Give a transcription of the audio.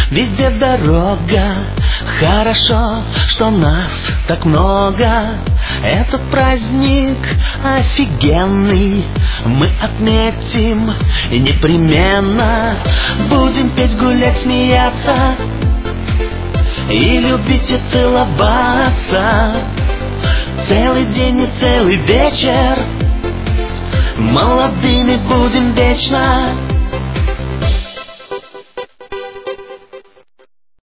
Везде дорога, хорошо, что нас так много. Этот праздник офигенный мы отметим и непременно будем петь, гулять, смеяться и любить и целоваться. Целый день и целый вечер молодыми будем вечно.